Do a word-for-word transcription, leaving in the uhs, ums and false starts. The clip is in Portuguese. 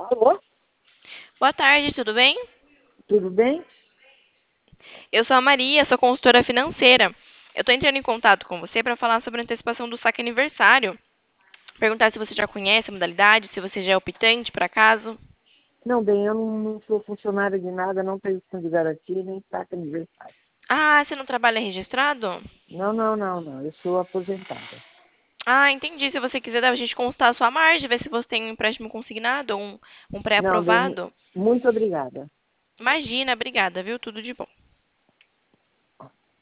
Alô, Boa tarde, tudo bem? tudo bem? Eu sou a Maria, sou consultora financeira. Eu estou entrando em contato com você para falar sobre a antecipação do saque aniversário. Perguntar se você já conhece a modalidade, se você já é optante, por acaso. Não, bem, eu não, não sou funcionária de nada, não tenho fundo de garantia, nem saca aniversário. Ah, você não trabalha registrado? Não, não, não, não, eu sou aposentada. Ah, entendi. Se você quiser, dá pra gente consultar a sua margem, ver se você tem um empréstimo consignado ou um, um Não, bem, pré-aprovado. muito obrigada. Imagina, obrigada, viu? Tudo de bom.